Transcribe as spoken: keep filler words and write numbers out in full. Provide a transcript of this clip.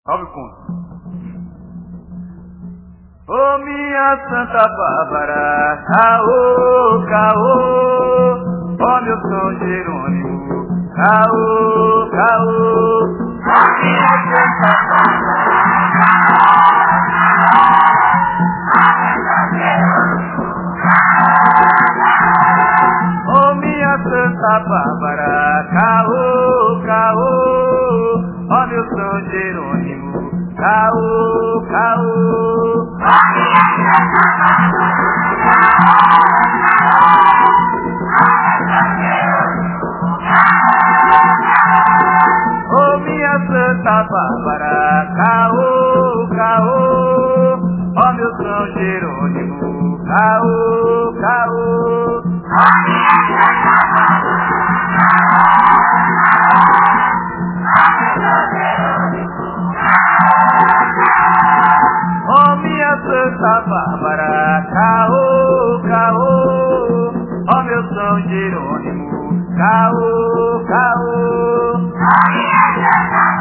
Salve conto. Ô minha Santa Bárbara, caô, caô, ó meu São Jerônimo, caô, caô. Ô minha Santa Bárbara, ô minha Santa Bárbara, caô, caô, ó meu São Jerônimo, caô, caô. Ô minha Santa Bárbara, caô, caô, ó meu São Jerônimo, caô, caô. Ô minha Santa Bárbara, caô, caô, ó meu São Jerônimo, caô, caô.